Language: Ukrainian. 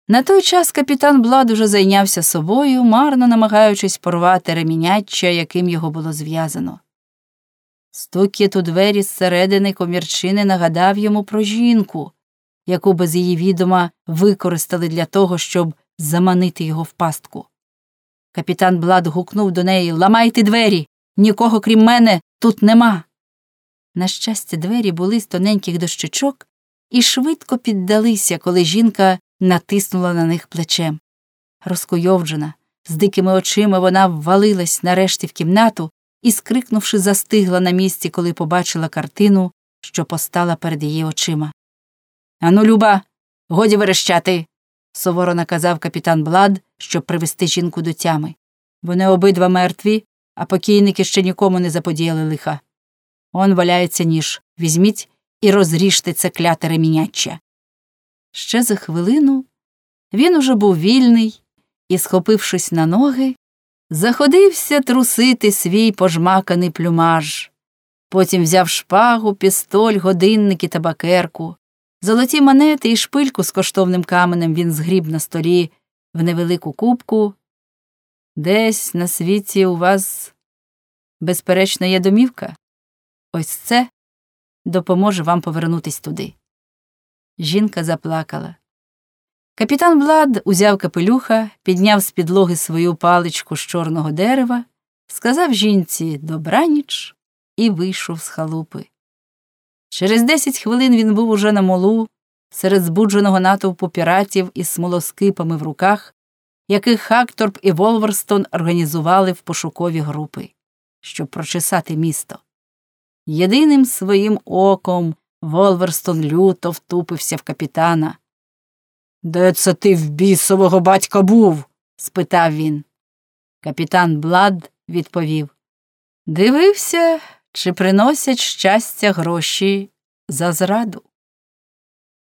На той час капітан Блад уже зайнявся собою, марно намагаючись порвати реміняччя, яким його було зв'язано. Стукіт у двері зсередини комірчини нагадав йому про жінку, яку без її відома використали для того, щоб заманити його в пастку. Капітан Блад гукнув до неї: «Ламайте двері! Нікого, крім мене, тут нема!» На щастя, двері були з тоненьких дощечок і швидко піддалися, коли жінка натиснула на них плечем. Розкуйовджена, з дикими очима вона ввалилась нарешті в кімнату і, скрикнувши, застигла на місці, коли побачила картину, що постала перед її очима. «Ану, Люба, годі верещати!» – суворо наказав капітан Блад, щоб привести жінку до тями. «Вони обидва мертві, а покійники ще нікому не заподіяли лиха. Он валяється ніж. Візьміть і розріжте це кляте реміняччя». Ще за хвилину він уже був вільний і, схопившись на ноги, заходився трусити свій пожмаканий плюмаж. Потім взяв шпагу, пістоль, годинник і табакерку. Золоті монети і шпильку з коштовним каменем він згріб на столі в невелику кубку. «Десь на світі у вас, безперечно, є домівка? Ось це допоможе вам повернутись туди». Жінка заплакала. Капітан Блад узяв капелюха, підняв з підлоги свою паличку з чорного дерева, сказав жінці «добраніч» і вийшов з халупи. Через 10 хвилин він був уже на молу, серед збудженого натовпу піратів із смолоскипами в руках, яких Хакторп і Волверстон організували в пошукові групи, щоб прочесати місто. Єдиним своїм оком Волверстон люто втупився в капітана. «Де це ти в бісового батька був?» – спитав він. Капітан Блад відповів: «Дивився, чи приносять щастя гроші за зраду».